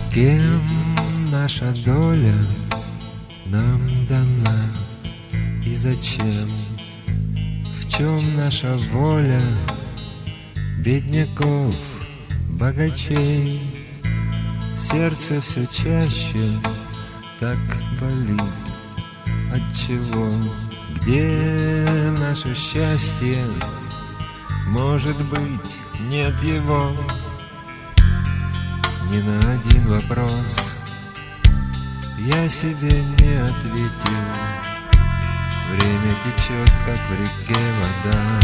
Кем наша доля нам дана и зачем? В чем наша воля бедняков, богачей? Сердце все чаще так болит. Отчего? Где наше счастье? Может быть, нет его? Ни на один вопрос я себе не ответил. Время течет, как в реке вода.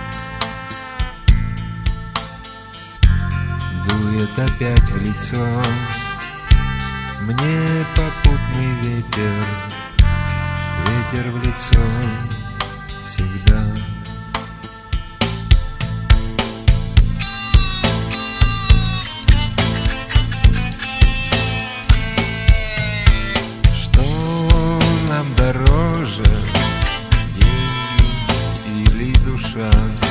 Дует опять в лицо мне попутный ветер. Ветер в лицо всегда. Дороже деньги или душа?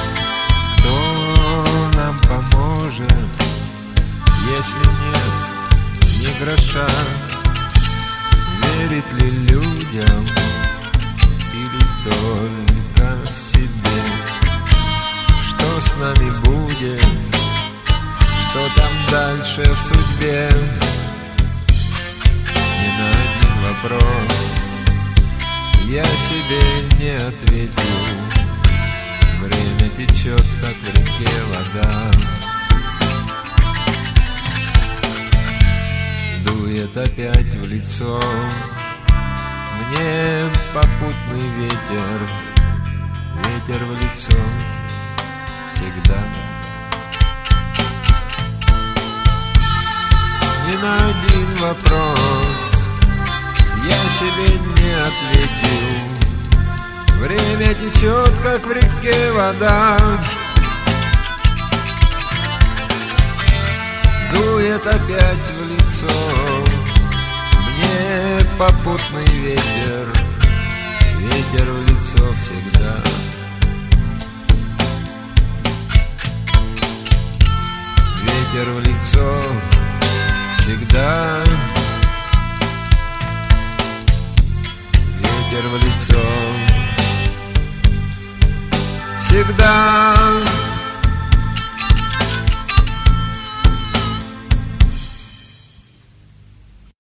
Кто нам поможет, если нет ни гроша? Верит ли людям или только себе? Что с нами будет? Что там дальше в судьбе? Ни на один вопрос я себе не ответил. Время течет, как в реке вода. Дует опять в лицо мне попутный ветер. Ветер в лицо всегда. Ни на один вопрос я себе не ответил. Время течет, как в реке вода. Дует опять в лицо мне попутный ветер. Ветер в лицо всегда. Ветер в лицо всегда. Ветер в лицо всегда.